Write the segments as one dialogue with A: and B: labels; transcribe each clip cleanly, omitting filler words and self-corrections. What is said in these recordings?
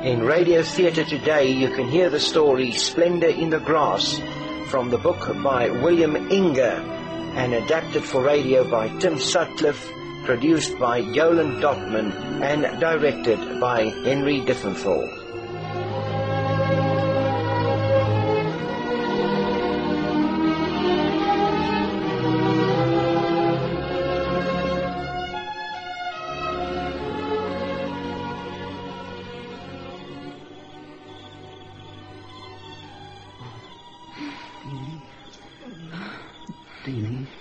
A: In Radio Theatre today, you can hear the story Splendor in the Grass from the book by William Inger and adapted for radio by Tim Sutcliffe, produced by Yolan Dotman and directed by Henry Diffenthal.
B: Deanie.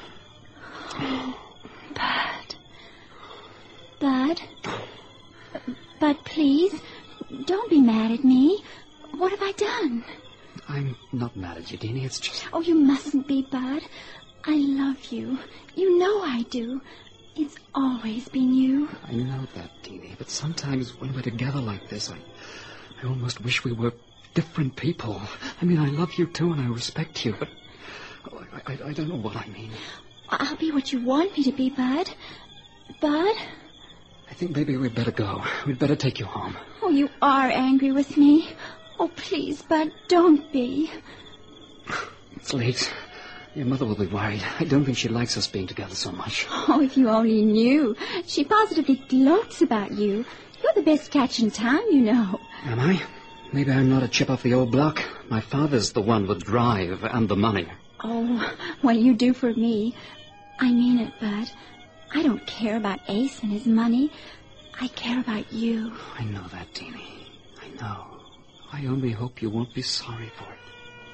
C: Bud, please, don't be mad at me. What have I done?
B: I'm not mad at you, Deanie. It's just...
C: Oh, you mustn't be, Bud. I love you. You know I do. It's always been you.
B: I know that, Deanie, but sometimes when we're together like this, I almost wish we were different people. I mean, I love you too and I respect you, but I don't know what I mean.
C: I'll be what you want me to be, Bud. Bud?
B: I think maybe we'd better go. We'd better take you home.
C: Oh, you are angry with me. Oh, please, Bud, don't be.
B: It's late. Your mother will be worried. I don't think she likes us being together so much.
C: Oh, if you only knew. She positively gloats about you. You're the best catch in town, you know.
B: Am I? Maybe I'm not a chip off the old block. My father's the one with drive and the money.
C: Oh, what you do for me. I mean it, Bud. I don't care about Ace and his money. I care about you.
B: I know that, Deanie. I know. I only hope you won't be sorry for it.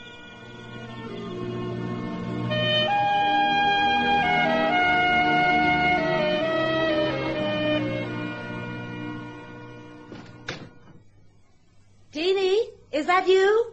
D: Deanie, is that you?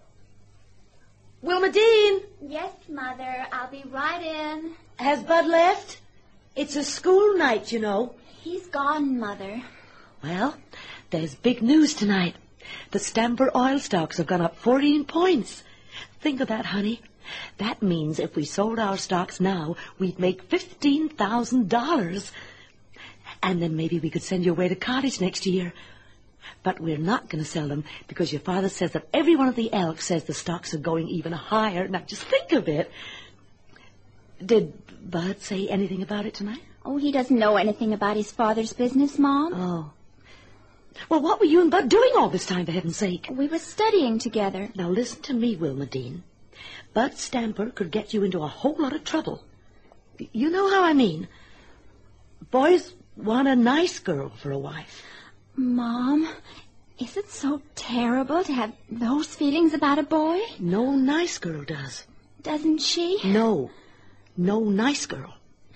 D: Wilma Dean?
C: Yes, Mother. I'll be right in.
D: Has Bud left? It's a school night, you know.
C: He's gone, Mother.
D: Well, there's big news tonight. The Stamper oil stocks have gone up 14 points. Think of that, honey. That means if we sold our stocks now, we'd make $15,000. And then maybe we could send you away to college next year. But we're not going to sell them because your father says that every one of the Elks says the stocks are going even higher. Now, just think of it. Did Bud say anything about it tonight?
C: Oh, he doesn't know anything about his father's business, Mom.
D: Oh. Well, what were you and Bud doing all this time, for heaven's sake?
C: We were studying together.
D: Now, listen to me, Wilma Dean. Bud Stamper could get you into a whole lot of trouble. You know how I mean. Boys want a nice girl for a wife.
C: Mom, is it so terrible to have those feelings about a boy?
D: No nice girl does.
C: Doesn't she?
D: No. No nice girl.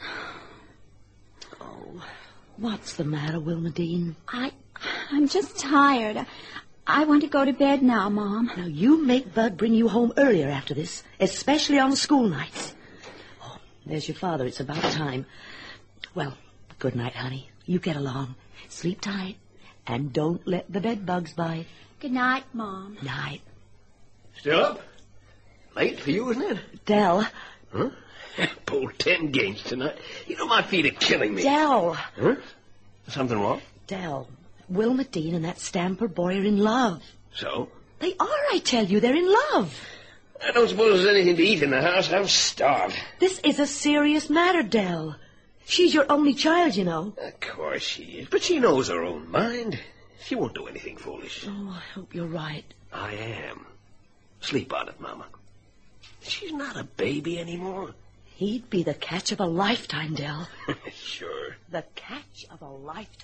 D: Oh, what's the matter, Wilma Dean?
C: I'm just tired. I want to go to bed now, Mom.
D: Now, you make Bud bring you home earlier after this, especially on school nights. Oh, there's your father. It's about time. Well, good night, honey. You get along. Sleep tight. And don't let the bed bugs bite.
C: Good night, Mom.
D: Night.
E: Still up? Late for you, isn't it?
D: Del.
E: Huh? Pulled 10 games tonight. You know my feet are killing me.
D: Del.
E: Huh? Something wrong?
D: Del. Wilma Dean and that Stamper boy are in love.
E: So?
D: They are, I tell you. They're in love.
E: I don't suppose there's anything to eat in the house. I'm starved.
D: This is a serious matter, Del. She's your only child, you know.
E: Of course she is, but she knows her own mind. She won't do anything foolish.
D: Oh, I hope you're right.
E: I am. Sleep on it, Mama. She's not a baby anymore.
D: He'd be the catch of a lifetime, Del.
E: Sure.
D: The catch of a lifetime.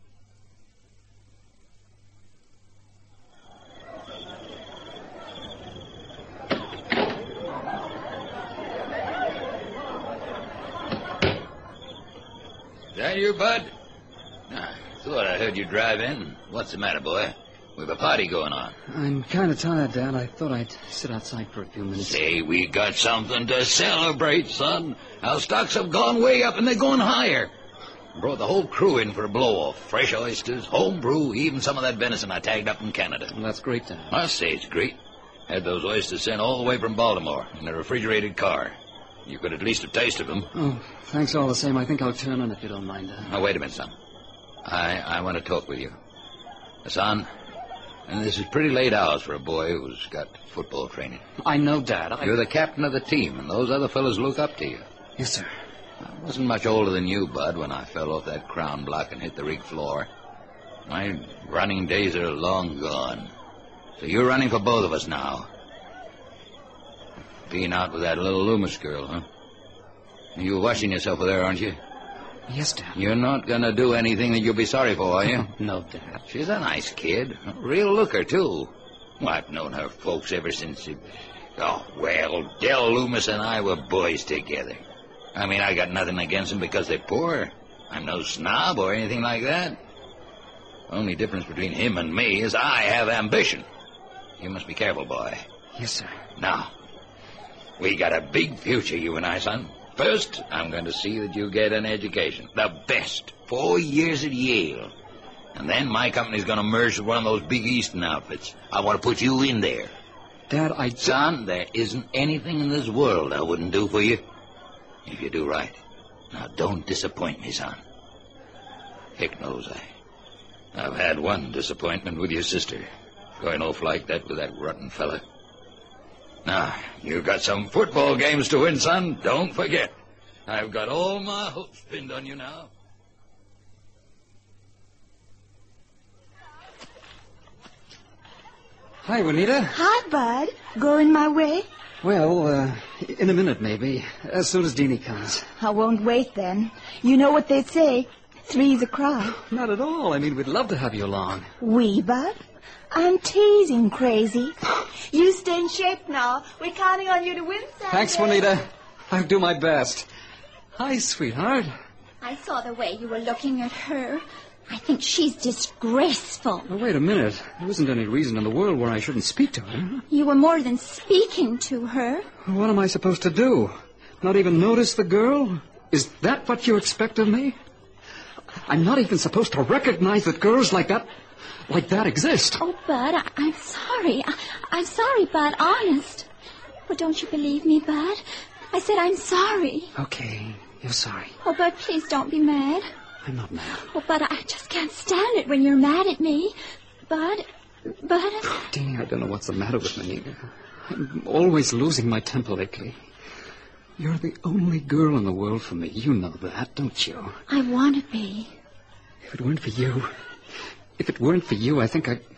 F: Is that you, Bud? I thought I heard you drive in. What's the matter, boy? We've a party going on.
B: I'm kind of tired, Dad. I thought I'd sit outside for a few minutes.
F: Say, we got something to celebrate, son. Our stocks have gone way up, and they're going higher. Brought the whole crew in for a blow-off. Fresh oysters, home brew, even some of that venison I tagged up from Canada.
B: Well, that's great, Dad.
F: I say it's great. Had those oysters sent all the way from Baltimore in a refrigerated car. You could at least have tasted them.
B: Oh, thanks all the same. I think I'll turn in if you don't mind, Dad.
F: Now, wait a minute, son. I want to talk with you. Son, and this is pretty late hours for a boy who's got football training.
B: I know, Dad.
F: You're the captain of the team, and those other fellas look up to you.
B: Yes, sir.
F: I wasn't much older than you, Bud, when I fell off that crown block and hit the rig floor. My running days are long gone. So you're running for both of us now. Being out with that little Loomis girl, huh? You're washing yourself with her, aren't you?
B: Yes, Dad.
F: You're not going to do anything that you'll be sorry for, are you?
B: No, Dad.
F: She's a nice kid. A real looker, too. Well, I've known her folks ever since... Oh, well, Del Loomis and I were boys together. I mean, I got nothing against them because they're poor. I'm no snob or anything like that. Only difference between him and me is I have ambition. You must be careful, boy.
B: Yes, sir.
F: Now, we got a big future, you and I, son. First, I'm going to see that you get an education. The best. 4 years at Yale. And then my company's going to merge with one of those big Eastern outfits. I want to put you in there.
B: Dad,
F: Son, there isn't anything in this world I wouldn't do for you. If you do right. Now, don't disappoint me, son. Heck knows I've had one disappointment with your sister. Going off like that with that rotten fella. Now, you've got some football games to win, son. Don't forget. I've got all my hopes pinned on you now.
B: Hi, Juanita.
G: Hi, Bud. Going my way?
B: Well, in a minute, maybe. As soon as Deanie comes.
G: I won't wait then. You know what they say. Three's a crowd.
B: Not at all. I mean, we'd love to have you along.
G: We, Bud? I'm teasing, crazy. You stay in shape now. We're counting on you to win Saturday.
B: Thanks, Juanita. I'll do my best. Hi, sweetheart.
C: I saw the way you were looking at her. I think she's disgraceful.
B: Oh, wait a minute. There isn't any reason in the world why I shouldn't speak to her.
C: You were more than speaking to her.
B: What am I supposed to do? Not even notice the girl? Is that what you expect of me? I'm not even supposed to recognize that girls like that exist.
C: Oh, Bud, I'm sorry. I'm sorry, Bud, honest. But don't you believe me, Bud? I said I'm sorry.
B: Okay, you're sorry.
C: Oh, Bud, please don't be mad.
B: I'm not mad.
C: Oh, Bud, I just can't stand it when you're mad at me. Bud...
B: Deanie, I don't know what's the matter with me. I'm always losing my temper lately. You're the only girl in the world for me. You know that, don't you?
C: I want to be.
B: If it weren't for you, I think I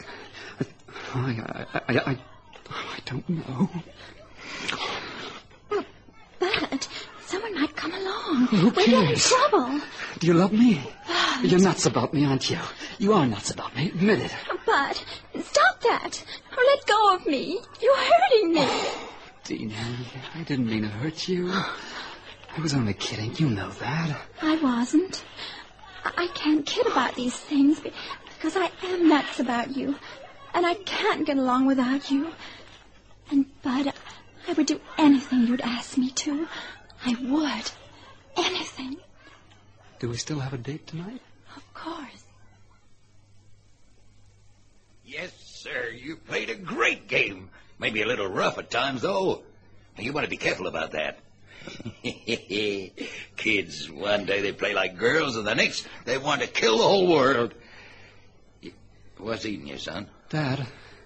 B: don't know.
C: Well, Bud, someone might come along.
B: Who
C: We'll get in
B: cares?
C: trouble.
B: Do you love me?
C: Bud.
B: You're nuts about me, aren't you? You are nuts about me. Admit it.
C: Bud, stop that. Or let go of me. You're hurting me.
B: Deanie, I didn't mean to hurt you. I was only kidding. You know that.
C: I wasn't. I can't kid about these things because I am nuts about you. And I can't get along without you. And, Bud, I would do anything you'd ask me to. I would. Anything.
B: Do we still have a date tonight?
C: Of course.
F: Yes, sir. You played a great game. Maybe a little rough at times, though. You want to be careful about that. Kids, one day they play like girls, and the next they want to kill the whole world. What's eating you, son?
B: Dad,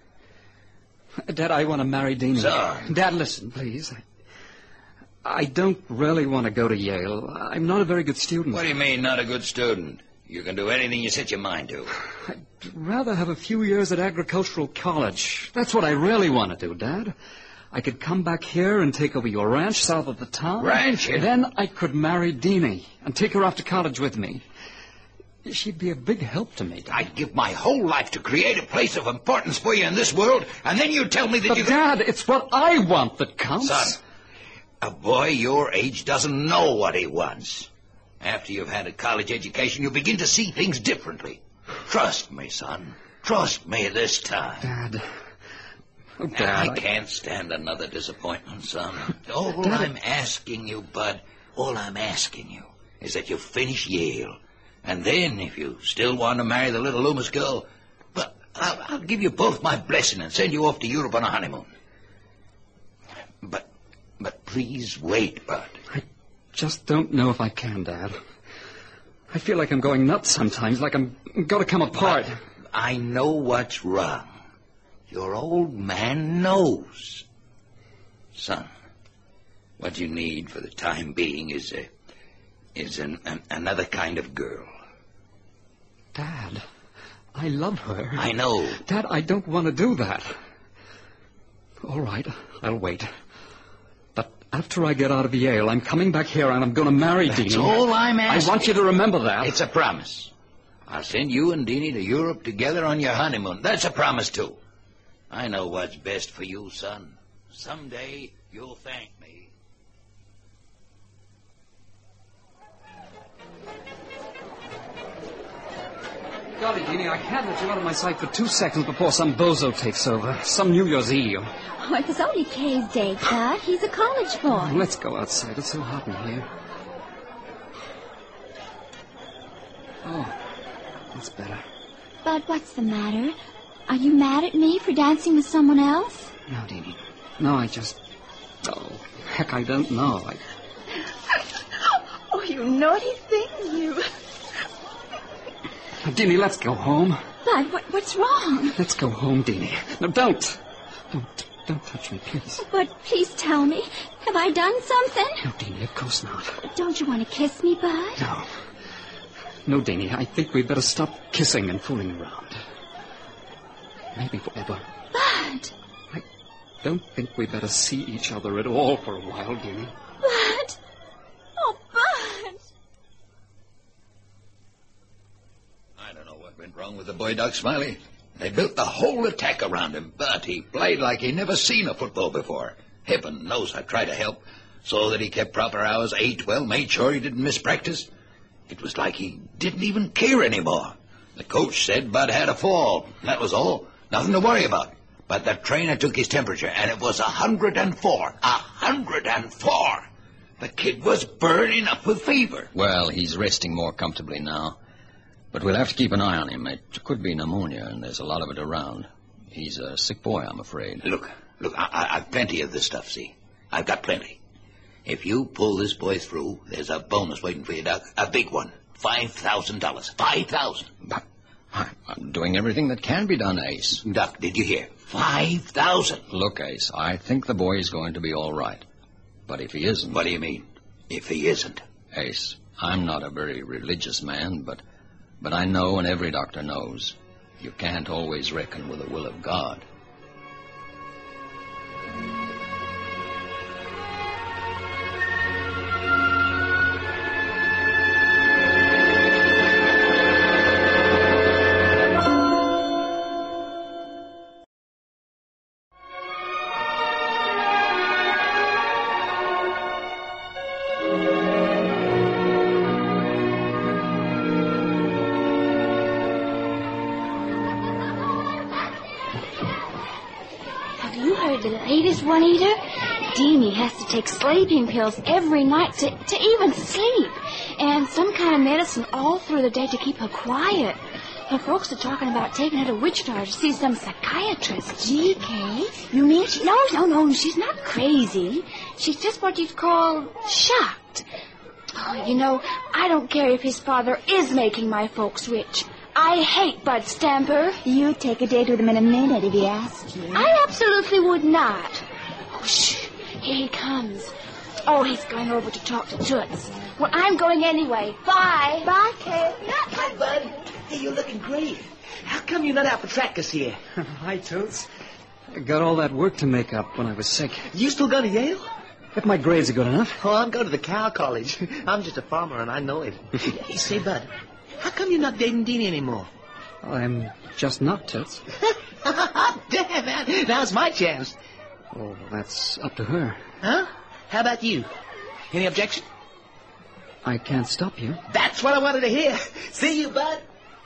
B: I want to marry Deanie.
F: Son.
B: Dad, listen, please. I don't really want to go to Yale. I'm not a very good student.
F: What do you mean, not a good student? You can do anything you set your mind to.
B: I'd rather have a few years at agricultural college. That's what I really want to do, Dad. I could come back here and take over your ranch south of the town.
F: Ranch?
B: Then I could marry Deanie and take her off to college with me. She'd be a big help to me, Dad.
F: I'd give my whole life to create a place of importance for you in this world, and then you tell me that
B: But,
F: you...
B: Dad, it's what I want that counts.
F: Son, a boy your age doesn't know what he wants. After you've had a college education, you begin to see things differently. Trust me, son. Trust me this time.
B: Dad. Oh, Dad.
F: I can't stand another disappointment, son. All
B: Dad,
F: I'm asking you, Bud, all I'm asking you is that you finish Yale. And then, if you still want to marry the little Loomis girl, but I'll give you both my blessing and send you off to Europe on a honeymoon. But please wait, Bud.
B: I just don't know if I can, Dad. I feel like I'm going nuts sometimes, like I'm going to come apart.
F: I know what's wrong. Your old man knows. Son, what you need for the time being is another kind of girl.
B: Dad, I love her.
F: I know.
B: Dad, I don't want to do that. All right, I'll wait. But after I get out of Yale, I'm coming back here and I'm going to marry Deanie.
F: That's all I'm asking.
B: I want you to remember that.
F: It's a promise. I'll send you and Deanie to Europe together on your honeymoon. That's a promise, too. I know what's best for you, son. Someday you'll thank me.
B: Golly, Deanie, I can't let you out of my sight for 2 seconds before some bozo takes over. Some New Year's Eve.
C: Oh, it was only Kay's date, Bud. He's a college boy.
B: Let's go outside. It's so hot in here. Oh, that's better.
C: Bud, what's the matter? Are you mad at me for dancing with someone else?
B: No, Deanie. No, I just... Oh, heck, I don't know.
G: Oh, you naughty thing, you.
B: Deanie, let's go home.
C: Bud, what's wrong?
B: Let's go home, Deanie. No, don't. Don't touch me, please.
C: But please tell me, have I done something?
B: No, Deanie, of course not.
C: Don't you want to kiss me, Bud?
B: No. No, Deanie, I think we'd better stop kissing and fooling around. Maybe forever.
C: Bud!
B: I don't think we better see each other at all for a while, Deanie.
C: Bud! Oh, Bud!
F: I don't know what went wrong with the boy, Doc Smiley. They built the whole attack around him, but he played like he never seen a football before. Heaven knows I tried to help, so that he kept proper hours, ate well, made sure he didn't miss practice. It was like he didn't even care anymore. The coach said Bud had a fall. That was all. Nothing to worry about. But the trainer took his temperature, and it was 104. 104! The kid was burning up with fever.
H: Well, he's resting more comfortably now. But we'll have to keep an eye on him. It could be pneumonia, and there's a lot of it around. He's a sick boy, I'm afraid.
F: Look, I've plenty of this stuff, see? I've got plenty. If you pull this boy through, there's a bonus waiting for you, Doc. A big one. $5,000. $5,000.
H: But I'm doing everything that can be done, Ace.
F: Doc, did you hear? $5,000.
H: Look, Ace, I think the boy is going to be all right. But if he isn't...
F: What do you mean, if he isn't?
H: Ace, I'm not a very religious man, but I know, and every doctor knows, you can't always reckon with the will of God.
C: Juanita, Deanie has to take sleeping pills every night to even sleep, and some kind of medicine all through the day to keep her quiet. Her folks are talking about taking her to Wichita to see some psychiatrist.
G: Gee, Kay, you mean she...
C: No, she's not crazy. She's just what you'd call shocked. Oh, you know, I don't care if his father is making my folks rich. I hate Bud Stamper.
G: You'd take a date with him in a minute if he asked you.
C: I absolutely would not. Oh, shh. Here he comes. Oh, he's going over to talk to Toots. Well, I'm going anyway. Bye.
G: Bye, Kay.
E: Hi, Bud. Hey, you're looking great. How come you're not out for track this year?
B: Hi, Toots. I got all that work to make up when I was sick.
E: You still go to Yale?
B: If my grades are good enough.
E: Oh, I'm going to the cow college. I'm just a farmer, and I know it. Hey, say, Bud, how come you're not dating Deanie anymore?
B: I'm just not, Toots.
E: Damn, man. Now's my chance.
B: Oh, that's up to her.
E: Huh? How about you? Any objection?
B: I can't stop you.
E: That's what I wanted to hear. See you, Bud.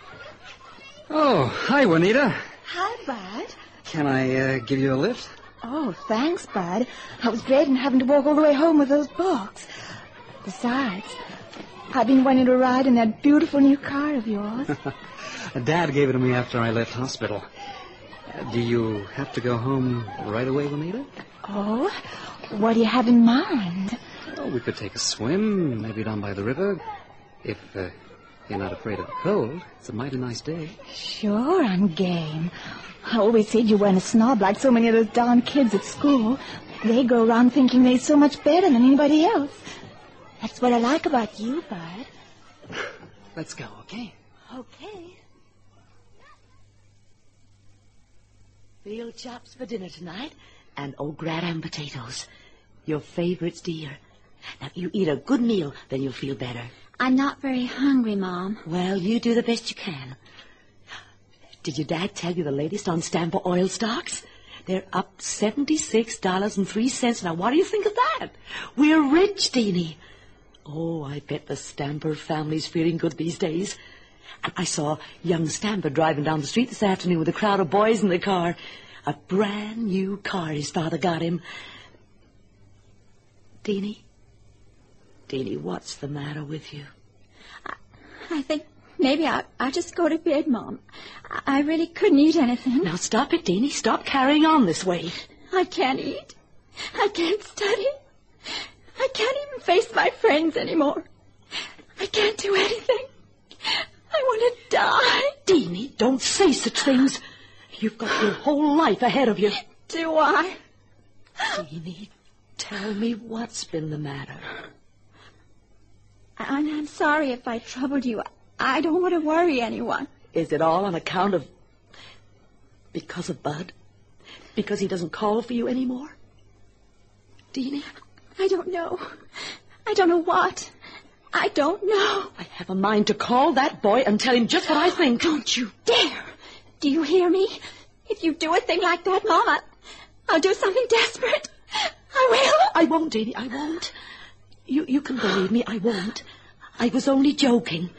B: Oh, hi, Juanita.
G: Hi, Bud.
B: Can I give you a lift?
G: Oh, thanks, Bud. I was dreading having to walk all the way home with those books. Besides, I've been wanting to ride in that beautiful new car of yours.
B: Dad gave it to me after I left hospital. Do you have to go home right away, Juanita?
G: Oh, what do you have in mind?
B: Oh, we could take a swim, maybe down by the river. If You're not afraid of the cold. It's a mighty nice day.
G: Sure, I'm game. I always said you weren't a snob like so many of those darn kids at school. They go around thinking they're so much better than anybody else. That's what I like about you, Bud.
B: Let's go, okay?
G: Okay.
D: Veal chops for dinner tonight, and au gratin potatoes. Your favorites, dear. Now, you eat a good meal, then you'll feel better.
C: I'm not very hungry, Mom.
D: Well, you do the best you can. Did your dad tell you the latest on Stamper oil stocks? They're up $76.03. Now, what do you think of that? We're rich, Deanie. Oh, I bet the Stamper family's feeling good these days. And I saw young Stamper driving down the street this afternoon with a crowd of boys in the car. A brand new car his father got him. Deanie, what's the matter with you?
C: I think maybe I'll just go to bed, Mom. I really couldn't eat anything.
D: Now, stop it, Deanie. Stop carrying on this way.
C: I can't eat. I can't study. I can't even face my friends anymore. I can't do anything. I want to die.
D: Deanie, don't say such things. You've got your whole life ahead of you.
C: Do I?
D: Deanie, tell me what's been the matter.
C: I'm sorry if I troubled you. I don't want to worry anyone.
D: Is it all on account of... because of Bud? Because he doesn't call for you anymore? Deanie?
C: I don't know. I don't know what. I don't know.
D: I have a mind to call that boy and tell him just what I think.
C: Don't you dare. Do you hear me? If you do a thing like that, Mama, I'll do something desperate. I will.
D: I won't, Deanie, I won't. You can believe me, I won't. I was only joking.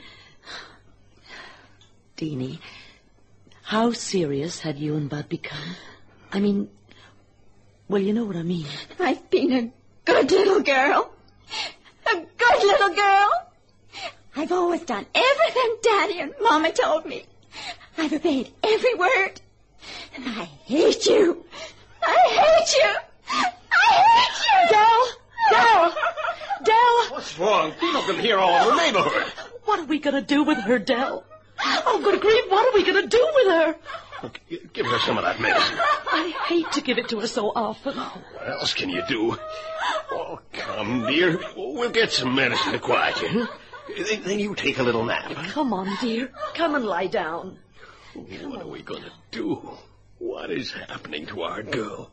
D: Deanie, how serious had you and Bud become? I mean, well, you know what I mean.
C: I've been a good little girl. A good little girl. I've always done everything Daddy and Mama told me. I've obeyed every word. And I hate you. I hate you. I hate you.
D: Dell!
I: What's wrong? People can hear all over the neighborhood.
D: What are we going to do with her, Dell? Oh, good grief, what are we going to do with her?
I: Look, give her some of that medicine.
D: I hate to give it to her so often.
I: What else can you do? Oh, come, dear. We'll get some medicine to quiet you. Then you take a little nap.
D: Come on, dear. Come and lie down.
I: What are we going to do? What is happening to our girl?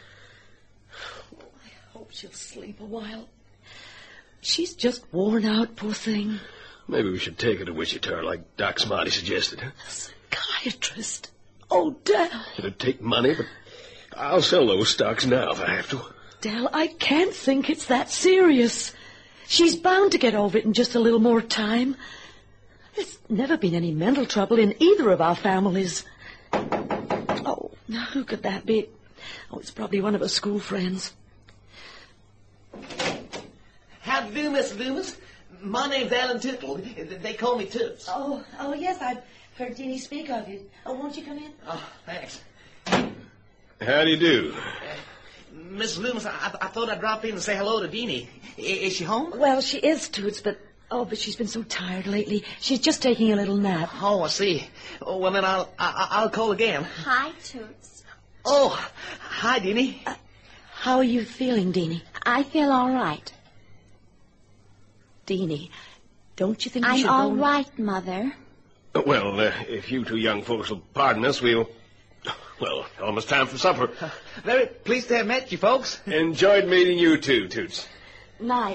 D: I hope she'll sleep a while. She's just worn out, poor thing.
I: Maybe we should take her to Wichita like Doc Smarty suggested.
D: A psychiatrist? Oh, Dell.
I: It'd take money, but I'll sell those stocks now if I have to.
D: Dell, I can't think it's that serious. She's bound to get over it in just a little more time. There's never been any mental trouble in either of our families. Oh, now who could that be? Oh, it's probably one of her school friends.
E: How do you do, Miss Loomis? My name's Alan Tootle. They call me Toots.
D: Oh, yes, I've heard Deanie speak of you. Oh, won't you come in?
E: Oh, thanks.
I: How do you do?
E: Miss Loomis, I thought I'd drop in and say hello to Deanie. Is she home?
D: Well, she is, Toots, but she's been so tired lately. She's just taking a little nap.
E: Oh, I see. Oh, well, then I'll call again.
C: Hi, Toots.
E: Oh, hi, Deanie.
D: How are you feeling, Deanie?
C: I feel all right.
D: Deanie, don't you think we should
C: I'm all
D: go...
C: right, Mother.
I: Well, if you two young folks will pardon us, well, almost time for supper.
E: Very pleased to have met you, folks.
I: Enjoyed meeting you too, Toots.
D: Night.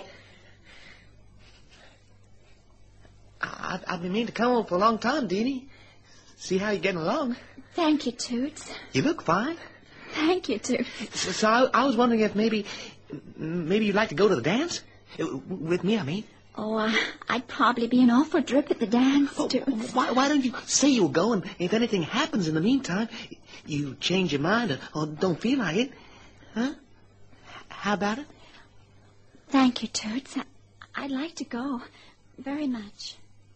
E: I've been meaning to come over for a long time, Deanie. See how you're getting along.
C: Thank you, Toots.
E: You look fine.
C: Thank you, Toots.
E: So I was wondering if maybe you'd like to go to the dance? With me, I mean.
C: Oh, I'd probably be an awful drip at the dance, Toots.
E: Why don't you say you'll go, and if anything happens in the meantime, you change your mind or don't feel like it? Huh? How about it?
C: Thank you, Toots. I'd like to go very much.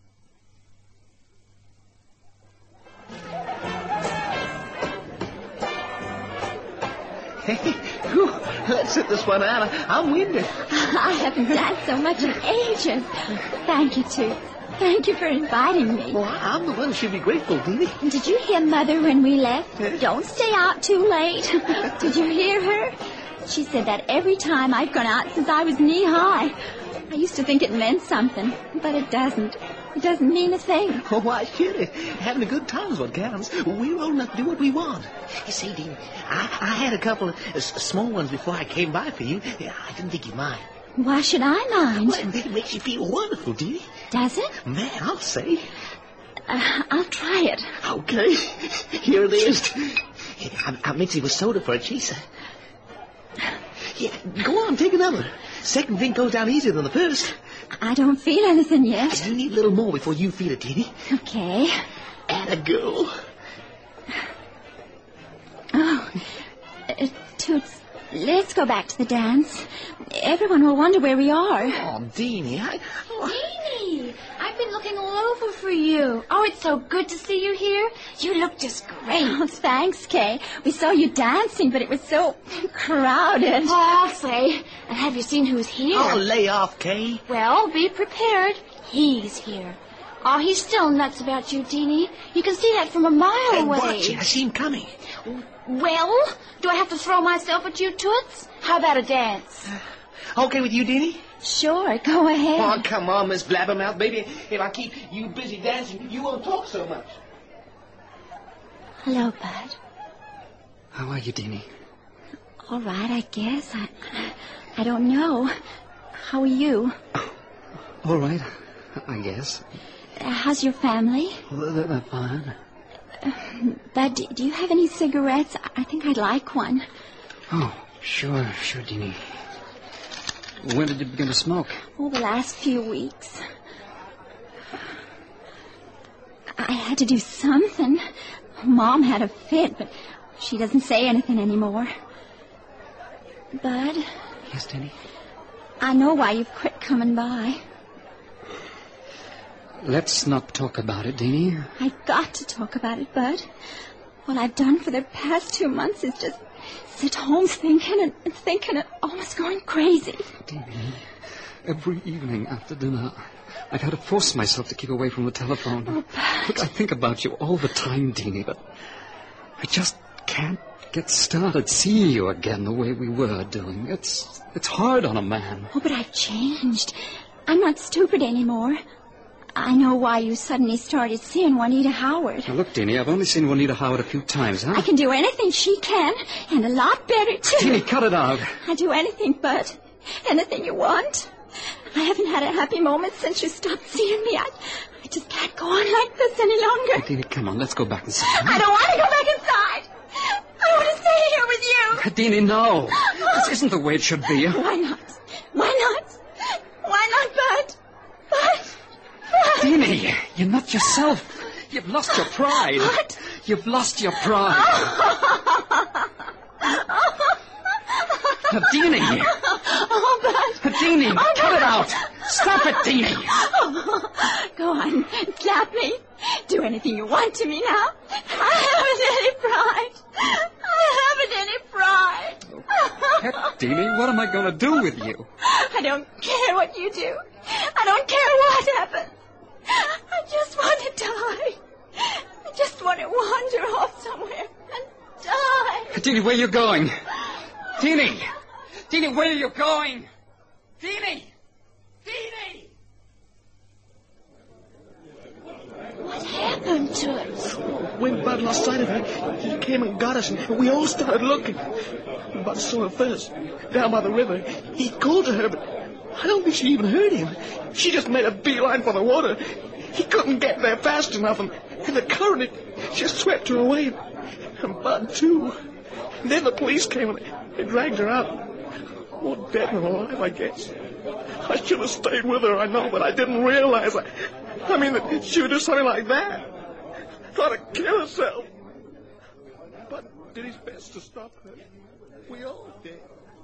E: Hey, whew, let's sit this one out. I'm winded.
C: I haven't danced so much in ages. Thank you, Toots. Thank you for inviting me.
E: Well, I'm the one who should be grateful, Deanie.
C: Did you hear Mother when we left? Don't stay out too late. Did you hear her? She said that every time I'd gone out since I was knee-high. I used to think it meant something, but it doesn't. It doesn't mean a thing.
E: Oh, why should it? Having a good time is what counts. We're old enough to do what we want. You see, Dean, I had a couple of small ones before I came by for you. I didn't think you'd mind.
C: Why should I mind?
E: Well, it makes you feel wonderful, Deanie.
C: Does it?
E: Man, I'll say.
C: I'll try it.
E: Okay. Here it is. I'll mix it with soda for a chaser. Yeah, go on, take another. Second drink goes down easier than the first.
C: I don't feel anything yet.
E: You need a little more before you feel it, Deanie.
C: Okay.
E: Atta girl.
C: Oh, Toots, let's go back to the dance. Everyone will wonder where we are.
E: Oh, Deanie,
J: Deanie, I've been looking all over for you. Oh, it's so good to see you here. You look just great.
C: Oh, thanks, Kay. We saw you dancing, but it was so crowded.
J: Oh, I'll say. And have you seen who's here?
E: Oh, lay off, Kay.
J: Well, be prepared. He's here. Oh, he's still nuts about you, Deanie. You can see that from a mile away.
E: Watch it. I see him coming.
J: Well, do I have to throw myself at you, Toots? How about a dance?
E: Okay with you, Deanie?
C: Sure, go ahead.
E: Oh, come on, Miss Blabbermouth. Baby, if I keep you busy dancing, you won't talk so much.
C: Hello, Bud.
B: How are you, Deanie?
C: All right, I guess. I don't know. How are you?
B: All right, I guess.
C: How's your family?
B: They're fine.
C: Bud, do you have any cigarettes? I think I'd like one.
B: Oh, sure, Deanie. When did you begin to smoke?
C: Oh, the last few weeks. I had to do something. Mom had a fit, but she doesn't say anything anymore. Bud?
B: Yes, Deanie?
C: I know why you've quit coming by.
B: Let's not talk about it, Deanie.
C: I've got to talk about it, Bud. What I've done for the past 2 months is just sit home thinking and almost going crazy.
B: Deanie, every evening after dinner, I've had to force myself to keep away from the telephone.
C: Oh, Bud.
B: Look, I think about you all the time, Deanie, but I just can't get started seeing you again the way we were doing. It's hard on a man.
C: Oh, but I've changed. I'm not stupid anymore. I know why you suddenly started seeing Juanita Howard.
B: Now, look, Deanie, I've only seen Juanita Howard a few times, huh?
C: I can do anything she can, and a lot better, too.
B: Deanie, cut it out.
C: I'll do anything, Bud. Anything you want. I haven't had a happy moment since you stopped seeing me. I just can't go on like this any longer.
B: Deanie, come on, let's go back inside.
C: I don't want to go back inside. I want to stay here with you.
B: Deanie, no. This isn't the way it should be.
C: Why not? Why not? Why not, Bud? Bud?
B: Deanie, you're not yourself. You've lost your pride.
C: What?
B: You've lost your pride. Now, Deanie.
C: Oh, Bud.
B: Deanie, cut it out. Stop it, Deanie.
C: Go on. Slap me. Do anything you want to me now. I haven't any pride.
B: Heck, Deanie, what am I going to do with you?
C: I don't care what you do. I don't care what happens. I just want to die. I just want to wander off somewhere and die.
B: Deanie, where are you going? Deanie! Deanie, where are you going? Deanie! Deanie!
J: What happened to us?
E: When Bud lost sight of her, he came and got us, and we all started looking. Bud saw her first, down by the river. He called to her, but I don't think she even heard him. She just made a beeline for the water. He couldn't get there fast enough, and the current, it just swept her away. And Bud, too. And then the police came, and they dragged her out. More dead than alive, I guess. I should have stayed with her, I know, but I didn't realize. I mean, that she would do something like that. Try to kill herself. Bud did his best to stop her. We all did.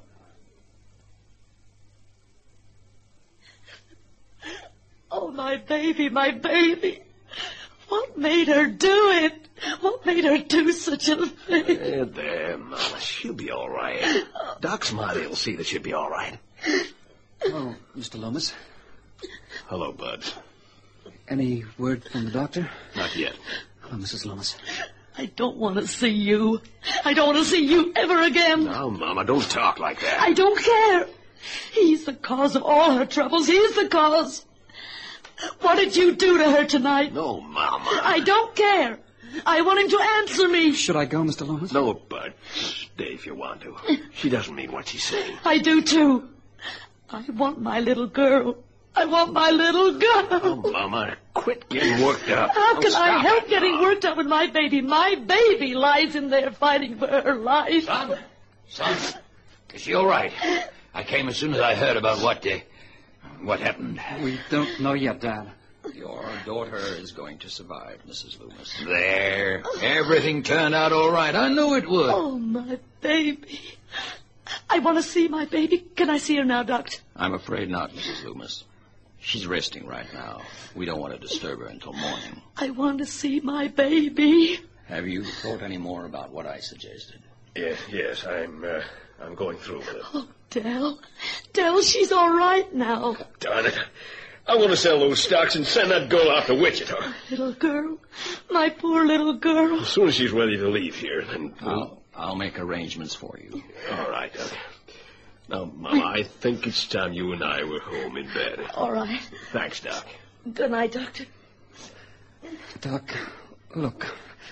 D: Oh, my baby, my baby. What made her do it? What made her do such a thing?
I: There, Mama. She'll be all right. Doc Smarty will see that she'll be all right.
B: Hello, Mr. Lomas.
I: Hello, Bud.
B: Any word from the doctor?
I: Not yet.
B: Hello, Mrs. Loomis.
D: I don't want to see you. I don't want to see you ever again.
I: Now, Mama, don't talk like that.
D: I don't care. He's the cause of all her troubles. He's the cause. What did you do to her tonight?
I: No, Mama.
D: I don't care. I want him to answer me.
B: Should I go, Mr. Loomis?
I: No, Bud. Stay if you want to. She doesn't mean what she's saying.
D: I do, too. I want my little girl. I want my little girl.
I: Oh, Mama, quit getting worked up.
D: How can I help
I: it
D: getting
I: now.
D: worked up when my baby lies in there fighting for her life?
F: Son, is she all right? I came as soon as I heard about what happened.
B: We don't know yet, Dad.
H: Your daughter is going to survive, Mrs. Loomis.
F: There. Everything turned out all right. I knew it would.
D: Oh, my baby. I want to see my baby. Can I see her now, Doctor?
H: I'm afraid not, Mrs. Loomis. She's resting right now. We don't want to disturb her until morning.
D: I want to see my baby.
H: Have you thought any more about what I suggested?
I: Yes, I'm going through with it.
D: Oh, Del, she's all right now.
I: Darn it. I want to sell those stocks and send that girl out to Wichita.
D: Little girl. My poor little girl.
I: As soon as she's ready to leave here, then...
H: I'll make arrangements for you.
I: All right, Doc. Now, Mama, I think it's time you and I were home in bed.
D: All right.
I: Thanks, Doc.
D: Good night, Doctor.
B: Doc, look.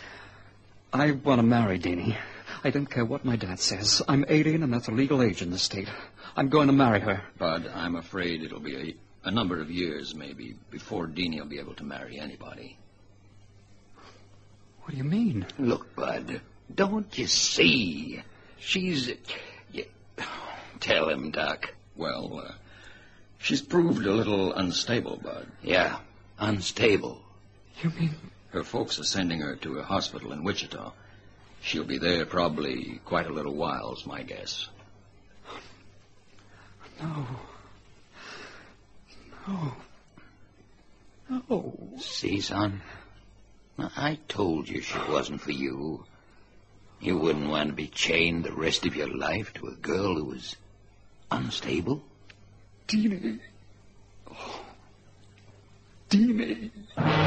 B: I want to marry Deanie. I don't care what my dad says. I'm 18 and that's a legal age in the state. I'm going to marry her.
H: But I'm afraid it'll be a number of years, maybe, before Deanie will be able to marry anybody.
B: What do you mean?
F: Look, Bud, don't you see? She's... Tell him, Doc.
H: Well, she's proved a little unstable, Bud.
F: Yeah, unstable.
B: You mean...
H: Her folks are sending her to a hospital in Wichita. She'll be there probably quite a little while, is my guess.
B: No. No.
F: See, son? I told you she wasn't for you. You wouldn't want to be chained the rest of your life to a girl who was unstable.
B: Deanie. Oh. Deanie.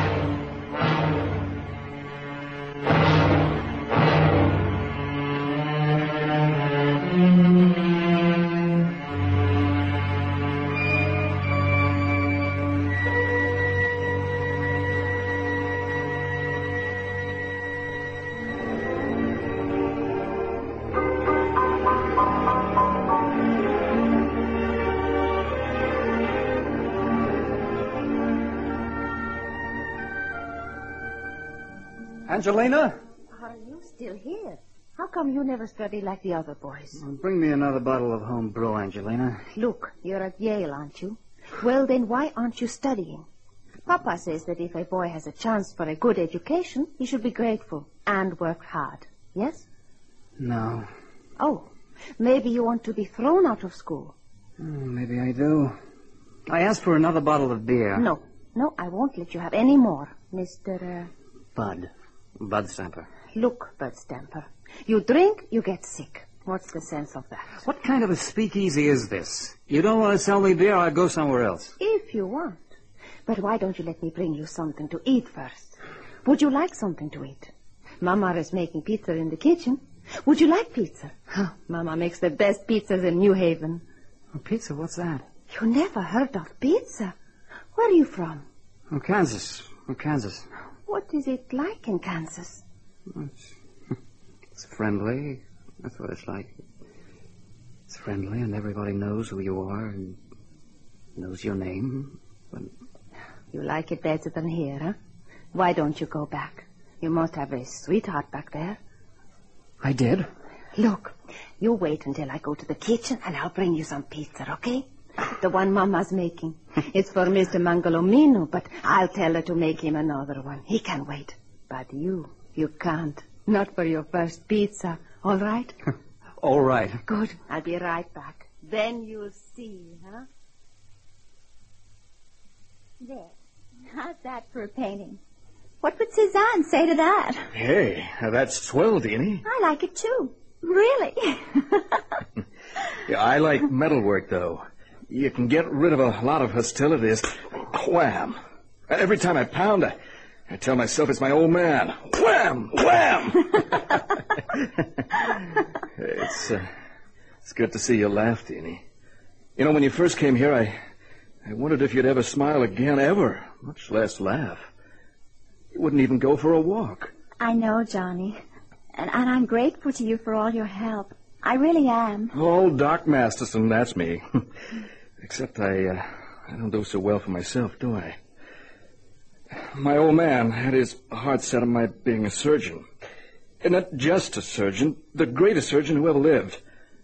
K: Angelina?
L: Are you still here? How come you never study like the other boys?
K: Bring me another bottle of home brew, Angelina.
L: Look, you're at Yale, aren't you? Well, then why aren't you studying? Papa says that if a boy has a chance for a good education, he should be grateful and work hard. Yes?
K: No.
L: Oh, maybe you want to be thrown out of school.
K: Maybe I do. I asked for another bottle of beer.
L: No, I won't let you have any more, Mr.
K: Bud Stamper.
L: Look, Bud Stamper, you drink, you get sick. What's the sense of that?
K: What kind of a speakeasy is this? You don't want to sell me beer, I'll go somewhere else.
L: If you want. But why don't you let me bring you something to eat first? Would you like something to eat? Mama is making pizza in the kitchen. Would you like pizza? Oh, Mama makes the best pizzas in New Haven.
K: Oh, pizza? What's that?
L: You never heard of pizza? Where are you from?
K: Oh, Kansas. Kansas.
L: What is it like in Kansas?
K: It's friendly. That's what it's like. It's friendly, and everybody knows who you are and knows your name. But...
L: You like it better than here, huh? Why don't you go back? You must have a sweetheart back there.
K: I did.
L: Look, you wait until I go to the kitchen, and I'll bring you some pizza, okay? The one Mama's making. It's for Mr. Mangalomino, but I'll tell her to make him another one. He can wait. But you can't. Not for your first pizza. All right?
K: All right.
L: Good. I'll be right back. Then you'll see, huh?
C: There. How's that for a painting? What would Cézanne say to that?
I: Hey, that's swell, Deanie.
C: I like it too. Really.
I: Yeah, I like metalwork, though. You can get rid of a lot of hostilities. Wham!
M: Every time I pound, I tell myself it's my old man. Wham! Wham! It's good to see you laugh, Deanie. You know, when you first came here, I wondered if you'd ever smile again, ever, much less laugh. You wouldn't even go for a walk.
G: I know, Johnny. And I'm grateful to you for all your help. I really am.
M: Oh, Doc Masterson, that's me. Except I don't do so well for myself, do I? My old man had his heart set on my being a surgeon. And not just a surgeon, the greatest surgeon who ever lived.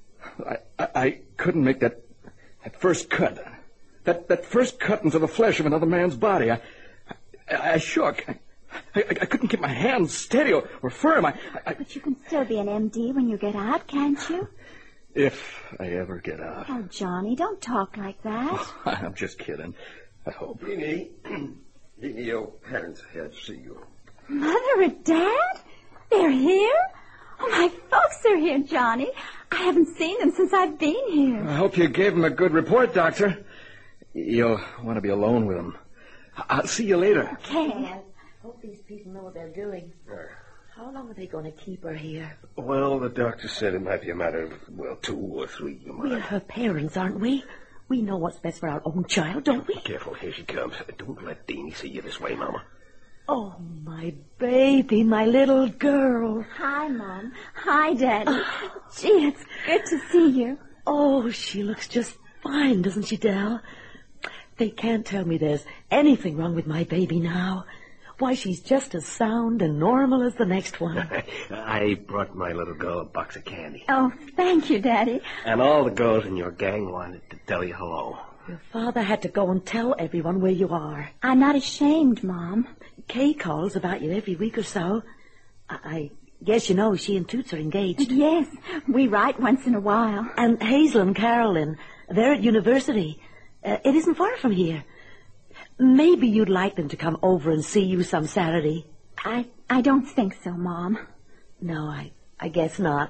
M: I couldn't make that first cut. That first cut into the flesh of another man's body. I shook. I couldn't keep my hands steady or firm.
G: But you can still be an MD when you get out, can't you?
M: If I ever get out.
G: Oh, Johnny, don't talk like that.
M: Oh, I'm just kidding. I hope.
I: Deanie, your parents are here to see you.
G: Mother and Dad? They're here? Oh, my folks are here, Johnny. I haven't seen them since I've been here.
M: I hope you gave them a good report, Doctor. You'll want to be alone with them. I'll see you later.
G: Okay.
D: I hope these people know what they're doing. How long are they going to keep her here?
I: Well, the doctor said it might be a matter of, 2 or 3 months.
D: We're her parents, aren't we? We know what's best for our own child, don't we?
I: Be careful, here she comes. Don't let Deanie see you this way, Mama.
D: Oh, my baby, my little girl.
G: Hi, Mom. Hi, Daddy. Gee, it's good to see you.
D: Oh, she looks just fine, doesn't she, Del? They can't tell me there's anything wrong with my baby now. Why, she's just as sound and normal as the next one.
I: I brought my little girl a box of candy.
G: Oh, thank you, Daddy.
I: And all the girls in your gang wanted to tell you hello.
D: Your father had to go and tell everyone where you are.
G: I'm not ashamed, Mom.
D: Kay calls about you every week or so. I guess you know she and Toots are engaged.
G: Yes, we write once in a while.
D: And Hazel and Carolyn, they're at university. It isn't far from here. Maybe you'd like them to come over and see you some Saturday.
G: I don't think so, Mom.
D: No, I guess not.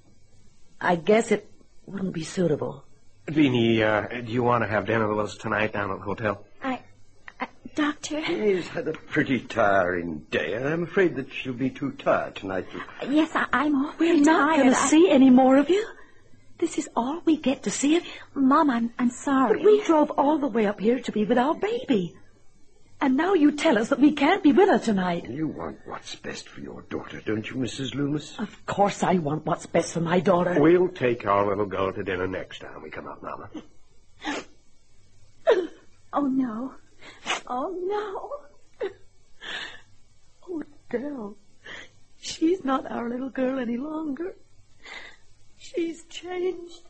D: I guess it wouldn't be suitable.
I: Deanie, do you want to have dinner with us tonight down at the hotel?
G: Doctor?
I: She's had a pretty tiring day, and I'm afraid that she'll be too tired tonight.
G: Yes, I'm awfully
D: We're not
G: tired.
D: going to see any more of you. This is all we get to see of you.
G: Mom, I'm sorry.
D: But we drove all the way up here to be with our baby. And now you tell us that we can't be with her tonight.
I: You want what's best for your daughter, don't you, Mrs. Loomis?
D: Of course I want what's best for my daughter.
I: We'll take our little girl to dinner next time we come up, Mama.
G: Oh, no. Oh, no.
D: Oh, Del, she's not our little girl any longer. She's changed.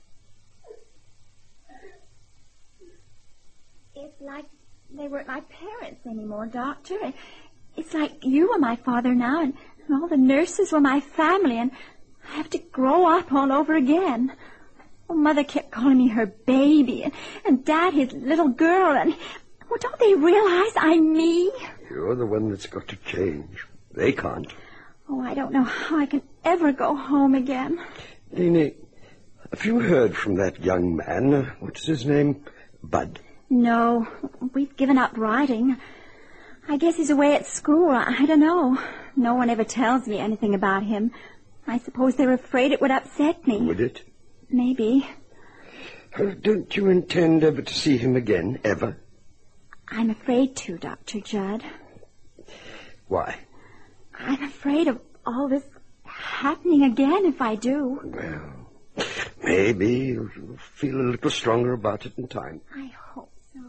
G: It's like they weren't my parents anymore, Doctor. It's like you were my father now, and all the nurses were my family, and I have to grow up all over again. Oh, Mother kept calling me her baby, and Dad his little girl, and... Well, don't they realize I'm me?
I: You're the one that's got to change. They can't.
G: Oh, I don't know how I can ever go home again.
I: Deanie, have you heard from that young man? What's his name? Bud?
G: No, we've given up writing. I guess he's away at school. I don't know. No one ever tells me anything about him. I suppose they're afraid it would upset me.
I: Would it?
G: Maybe.
I: Don't you intend ever to see him again, ever?
G: I'm afraid to, Dr. Judd.
I: Why?
G: I'm afraid of all this happening again if I do.
I: Well, maybe you'll feel a little stronger about it in time.
G: I hope so.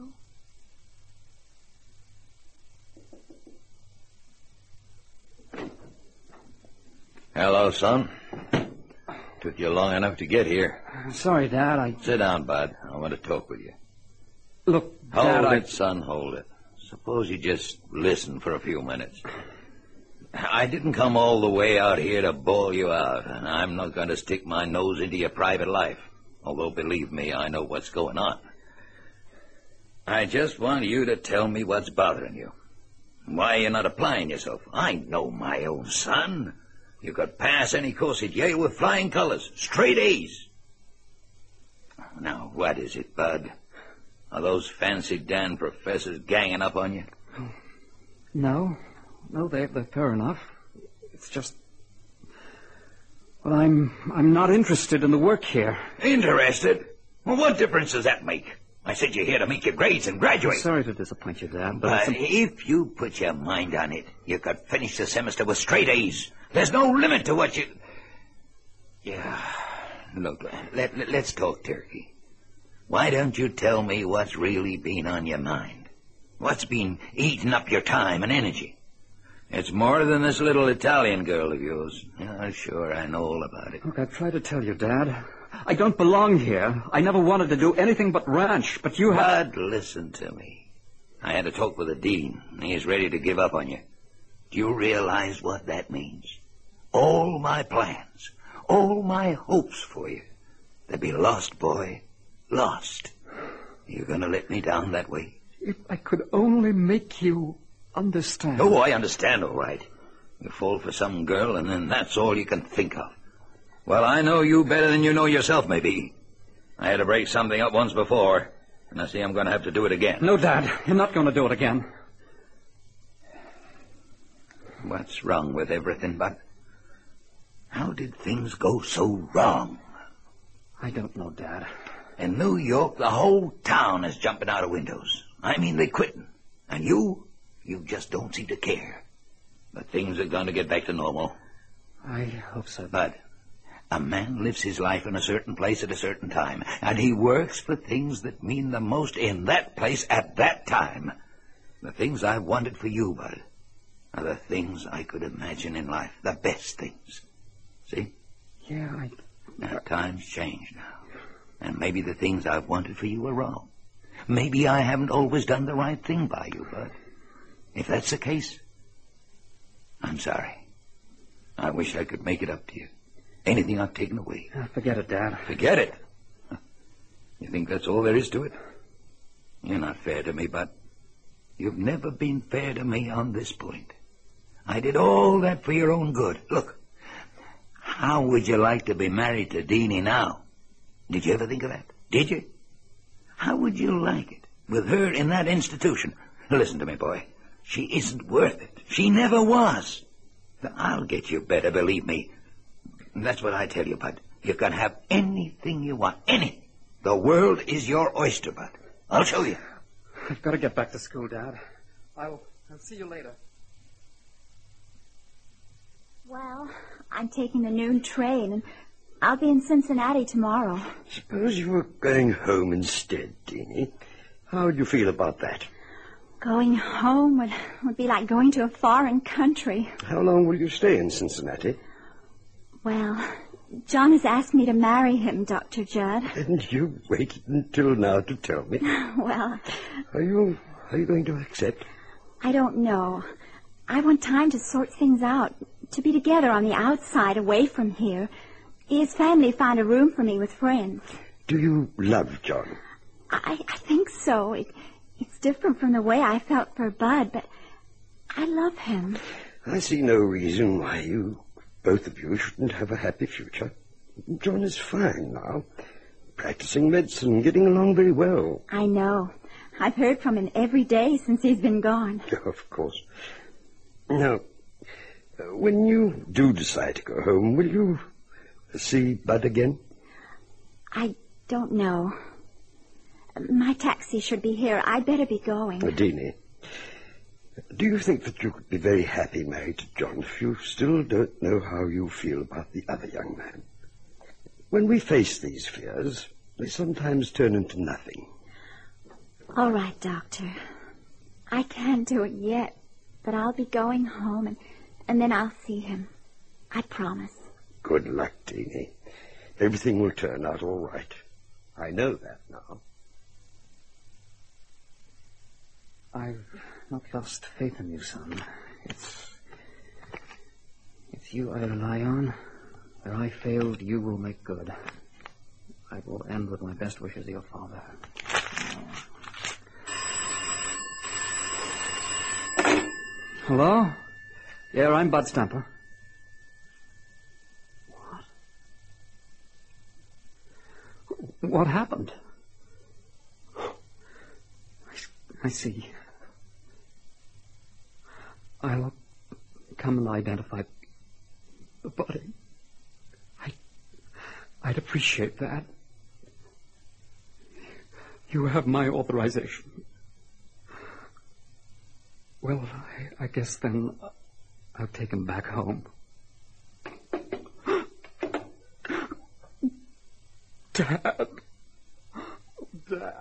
F: Hello, son. Took you long enough to get here.
B: Sorry, Dad,
F: Sit down, Bud. I want to talk with you.
B: Look, Dad,
F: Hold it, son, hold it. Suppose you just listen for a few minutes. I didn't come all the way out here to bawl you out, and I'm not going to stick my nose into your private life, although, believe me, I know what's going on. I just want you to tell me what's bothering you. Why you're not applying yourself. I know my own son. You could pass any course at Yale with flying colors, straight A's. Now, what is it, Bud? Are those fancy Dan professors ganging up on you?
B: No, they're fair enough. It's just... Well, I'm not interested in the work here.
F: Interested? Well, what difference does that make? I sent you here to make your grades and graduate.
B: I'm sorry to disappoint you, Dad,
F: but if you put your mind on it, you could finish the semester with straight A's. There's no limit to what you... Yeah, look, let's talk turkey. Why don't you tell me what's really been on your mind? What's been eating up your time and energy? It's more than this little Italian girl of yours. Yeah, sure, I know all about it.
B: Look, I've tried to tell you, Dad. I don't belong here. I never wanted to do anything but ranch, but you have...
F: But listen to me. I had a talk with the dean, and he is ready to give up on you. Do you realize what that means? All my plans, all my hopes for you, they'd be lost, boy. Lost. You're going to let me down that way?
B: If I could only make you understand.
F: Oh, I understand, all right. You fall for some girl, and then that's all you can think of. Well, I know you better than you know yourself, maybe. I had to break something up once before, and I see I'm going to have to do it again.
B: No, Dad, you're not going to do it again.
F: What's wrong with everything, Bud? How did things go so wrong?
B: I don't know, Dad.
F: In New York, the whole town is jumping out of windows. I mean, they're quitting. And you just don't seem to care. But things are going to get back to normal.
B: I hope so.
F: Bud, a man lives his life in a certain place at a certain time, and he works for things that mean the most in that place at that time. The things I wanted for you, Bud, are the things I could imagine in life, the best things. See?
B: Yeah,
F: Now, times change now, and maybe the things I've wanted for you are wrong. Maybe I haven't always done the right thing by you, Bud. If that's the case, I'm sorry. I wish I could make it up to you. Anything I've taken away.
B: Forget it, Dad.
F: Forget it? You think that's all there is to it? You're not fair to me, Bud. You've never been fair to me on this point. I did all that for your own good. Look, how would you like to be married to Deanie now? Did you ever think of that? Did you? How would you like it with her in that institution? Listen to me, boy. She isn't worth it. She never was. I'll get you better, believe me. That's what I tell you, Bud. You can have anything you want. Any. The world is your oyster, Bud. I'll show you.
B: I've got to get back to school, Dad. I'll see you later.
C: Well, I'm taking the noon train, and I'll be in Cincinnati tomorrow.
I: Suppose you were going home instead, Deanie. How would you feel about that?
C: Going home would be like going to a foreign country.
I: How long will you stay in Cincinnati?
C: Well, John has asked me to marry him, Dr. Judd.
I: And you waited until now to tell me?
C: Well...
I: Are you going to accept?
C: I don't know. I want time to sort things out, to be together on the outside, away from here. His family found a room for me with friends.
I: Do you love John?
C: I think so. It's different from the way I felt for Bud, but I love him.
I: I see no reason why both of you shouldn't have a happy future. John is fine now, practicing medicine, getting along very well.
C: I know. I've heard from him every day since he's been gone.
I: Of course. Now, when you do decide to go home, will you see Bud again?
C: I don't know. My taxi should be here. I'd better be going.
I: Deanie, do you think that you could be very happy married to John if you still don't know how you feel about the other young man? When we face these fears, they sometimes turn into nothing.
C: All right, Doctor. I can't do it yet, but I'll be going home, and then I'll see him. I promise.
I: Good luck, Deanie. Everything will turn out all right. I know that now.
B: I've not lost faith in you, son. It's you I rely on. Where I failed, you will make good. I will end with my best wishes to your father. Hello? Yeah, I'm Bud Stamper. What happened? I see. I'll come and identify the body. I'd appreciate that. You have my authorization. Well, I guess then I'll take him back home. Dad. Dad.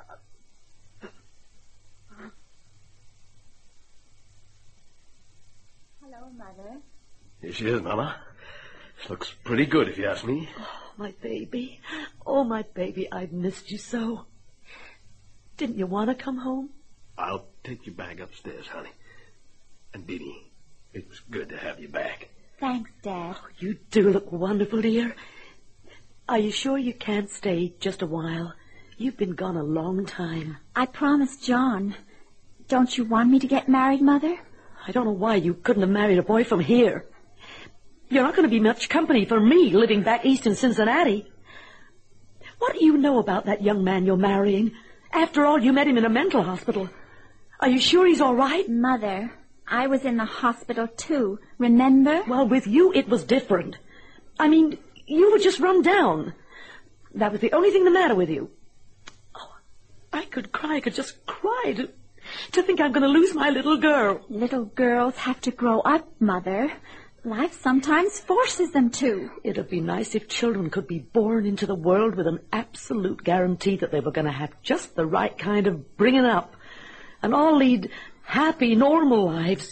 C: Hello, Mother.
N: Here she is, Mama. This looks pretty good, if you ask me.
D: Oh, my baby. Oh, my baby, I've missed you so. Didn't you want to come home?
N: I'll take you back upstairs, honey. And, Dini, it was good to have you back.
C: Thanks, Dad.
D: Oh, you do look wonderful, dear. Are you sure you can't stay just a while? You've been gone a long time.
C: I promised John. Don't you want me to get married, Mother?
D: I don't know why you couldn't have married a boy from here. You're not going to be much company for me living back east in Cincinnati. What do you know about that young man you're marrying? After all, you met him in a mental hospital. Are you sure he's all right?
C: Mother, I was in the hospital too, remember?
D: Well, with you it was different. I mean, you were just run down. That was the only thing the matter with you. Oh, I could cry, I could just cry to think I'm going to lose my little girl.
C: Little girls have to grow up, Mother. Life sometimes forces them to.
D: It'd be nice if children could be born into the world with an absolute guarantee that they were going to have just the right kind of bringing up and all lead happy, normal lives.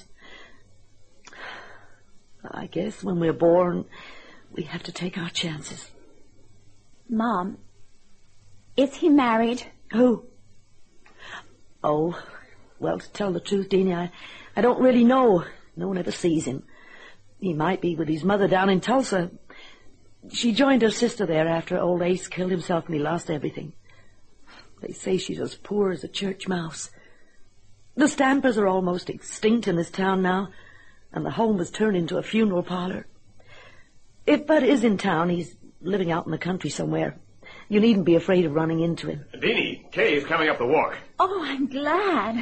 D: I guess when we're born, we have to take our chances.
C: Mom, is he married?
D: Who? Oh, well, to tell the truth, Dini, I don't really know. No one ever sees him. He might be with his mother down in Tulsa. She joined her sister there after old Ace killed himself and he lost everything. They say she's as poor as a church mouse. The Stampers are almost extinct in this town now, and the home was turned into a funeral parlor. If Bud is in town, he's living out in the country somewhere. You needn't be afraid of running into him.
N: Dini, Kay's coming up the walk.
C: Oh, I'm glad.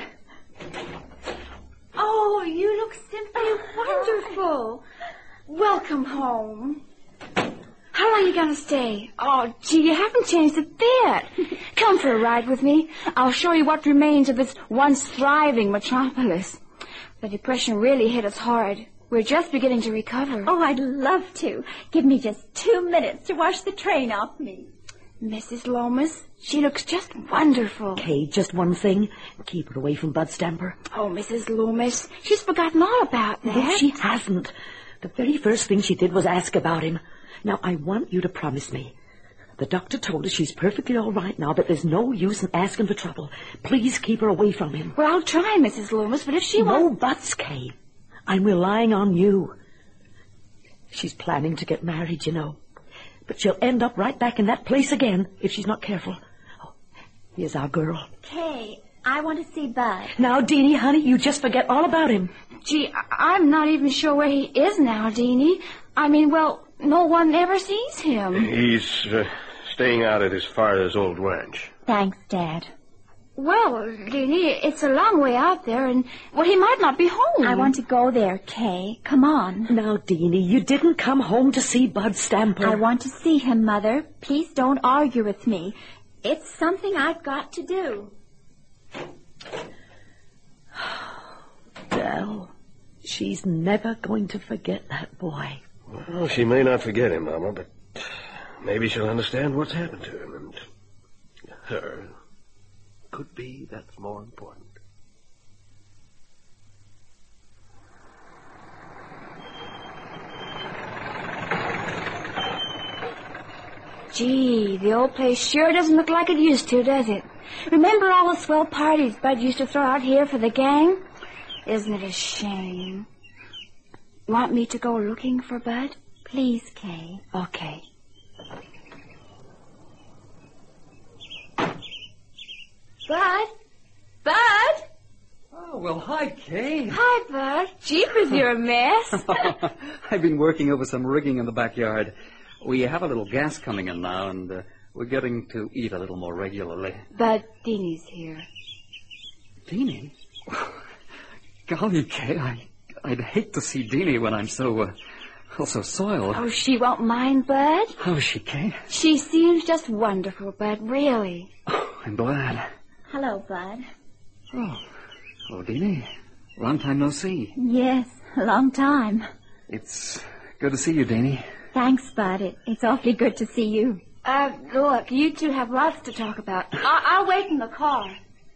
C: Oh, you look simply wonderful. Welcome home. How long are you going to stay? Oh, gee, you haven't changed a bit. Come for a ride with me. I'll show you what remains of this once thriving metropolis. The Depression really hit us hard. We're just beginning to recover.
G: Oh, I'd love to. Give me just 2 minutes to wash the train off me.
C: Mrs. Lomas, she looks just wonderful.
D: Kay, just one thing. Keep her away from Bud Stamper.
C: Oh, Mrs. Loomis, she's forgotten all about that.
D: No, she hasn't. The very first thing she did was ask about him. Now, I want you to promise me. The doctor told us she's perfectly all right now, but there's no use in asking for trouble. Please keep her away from him.
C: Well, I'll try, Mrs. Loomis, but if she
D: No buts, Kay. I'm relying on you. She's planning to get married, you know. But she'll end up right back in that place again if she's not careful. Oh, here's our girl.
G: Kay, I want to see Bud.
D: Now, Deanie, honey, you just forget all about him.
C: Gee, I'm not even sure where he is now, Deanie. I mean, well, no one ever sees him.
N: He's staying out at his father's old ranch.
G: Thanks, Dad.
C: Well, Deanie, it's a long way out there, and, well, he might not be home.
G: I want to go there, Kay. Come on.
D: Now, Deanie, you didn't come home to see Bud Stamper.
G: I want to see him, Mother. Please don't argue with me. It's something I've got to do.
D: Well, she's never going to forget that boy.
N: Well, she may not forget him, Mama, but maybe she'll understand what's happened to him, and her. Could be that's more important.
C: Gee, the old place sure doesn't look like it used to, does it? Remember all the swell parties Bud used to throw out here for the gang? Isn't it a shame? Want me to go looking for Bud?
G: Please, Kay.
C: Okay. Bud? Bud?
B: Oh, well, hi, Kay.
C: Hi, Bud. Jeepers, you're a mess.
B: I've been working over some rigging in the backyard. We have a little gas coming in now, and we're getting to eat a little more regularly.
C: Bud, Deanie's here.
B: Deanie? Golly, Kay, I'd hate to see Deanie when I'm so soiled.
J: Oh, she won't mind, Bud.
B: How is she, Kate?
J: She seems just wonderful, Bud, really.
B: Oh, I'm glad.
C: Hello, Bud.
B: Oh, Deanie. Long time no see.
C: Yes, a long time.
B: It's good to see you, Deanie.
C: Thanks, Bud. It's awfully good to see you.
J: Look, you two have lots to talk about. I'll wait in the car.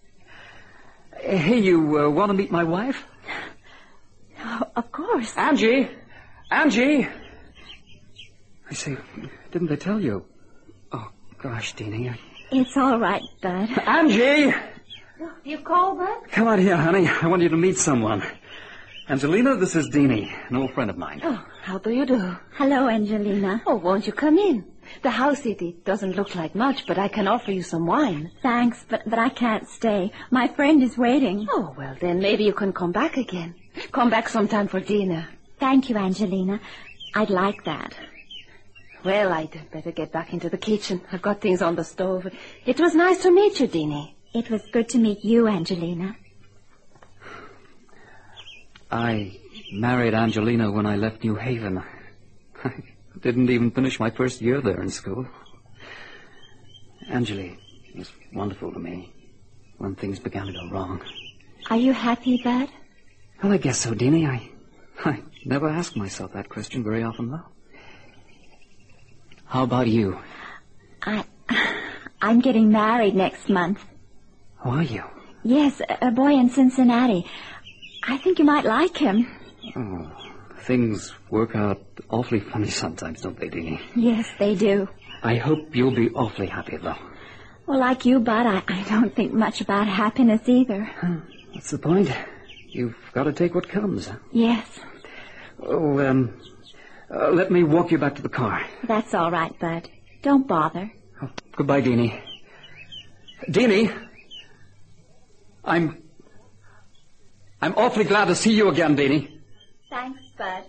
B: Hey, you want to meet my wife?
C: Oh, of course.
B: Angie! I say, didn't they tell you? Oh, gosh, Deanie.
C: It's all right, Bud.
B: Angie!
J: You called, Bud?
B: Come on here, honey. I want you to meet someone. Angelina, this is Deanie, an old friend of mine.
L: Oh, how do you do?
C: Hello, Angelina.
L: Oh, won't you come in? The house, it doesn't look like much, but I can offer you some wine.
C: Thanks, but I can't stay. My friend is waiting.
L: Oh, well, then maybe you can come back again. Come back sometime for dinner.
C: Thank you, Angelina. I'd like that.
L: Well, I'd better get back into the kitchen. I've got things on the stove. It was nice to meet you, Deanie.
C: It was good to meet you, Angelina.
B: I married Angelina when I left New Haven. I didn't even finish my first year there in school. Angeli was wonderful to me when things began to go wrong.
C: Are you happy, Bud?
B: Well, I guess so, Deanie. I never ask myself that question very often, though. How about you?
C: I'm getting married next month.
B: How are you?
C: Yes, a boy in Cincinnati. I think you might like him.
B: Oh, things work out awfully funny sometimes, don't they, Deanie?
C: Yes, they do.
B: I hope you'll be awfully happy, though.
C: Well, like you, Bud, I don't think much about happiness either.
B: What's the point? You've got to take what comes. Huh?
C: Yes.
B: Oh, let me walk you back to the car.
C: That's all right, Bud. Don't bother.
B: Oh, goodbye, Deanie. Deanie! I'm awfully glad to see you again, Deanie.
C: Thanks, Bud.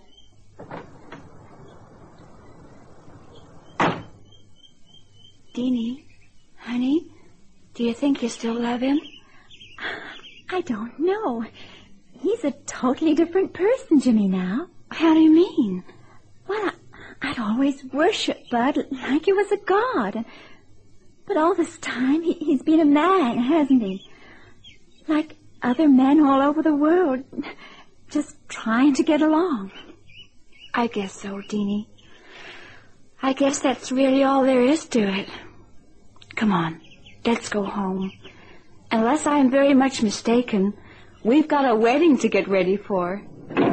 J: Deanie, honey, do you think you still love him?
C: I don't know. He's a totally different person, Jimmy, now.
J: How do you mean?
C: Well, I'd always worshipped Bud like he was a god. But all this time, he's been a man, hasn't he? Like other men all over the world, just trying to get along.
J: I guess so, Deanie. I guess that's really all there is to it. Come on, let's go home. Unless I am very much mistaken, we've got a wedding to get ready for.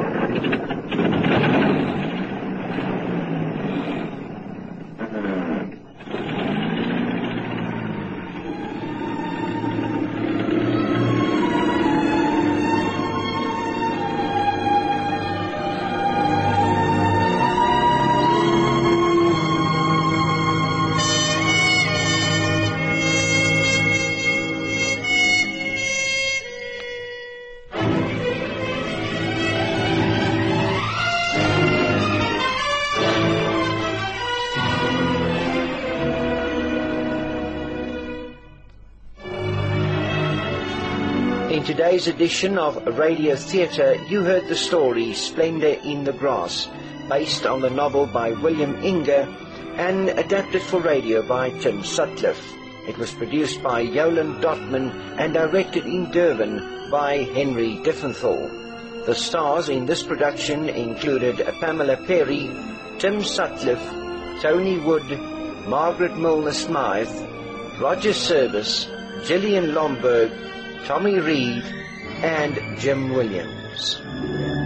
A: In today's edition of Radio Theatre, you heard the story Splendor in the Grass, based on the novel by William Inge and adapted for radio by Tim Sutcliffe. It was produced by Yolande Dotman and directed in Durban by Henry Diffenthal. The stars in this production included Pamela Perry, Tim Sutcliffe, Tony Wood, Margaret Milner-Smythe, Roger Service, Gillian Lomberg, Tommy Reed, and Jim Williams.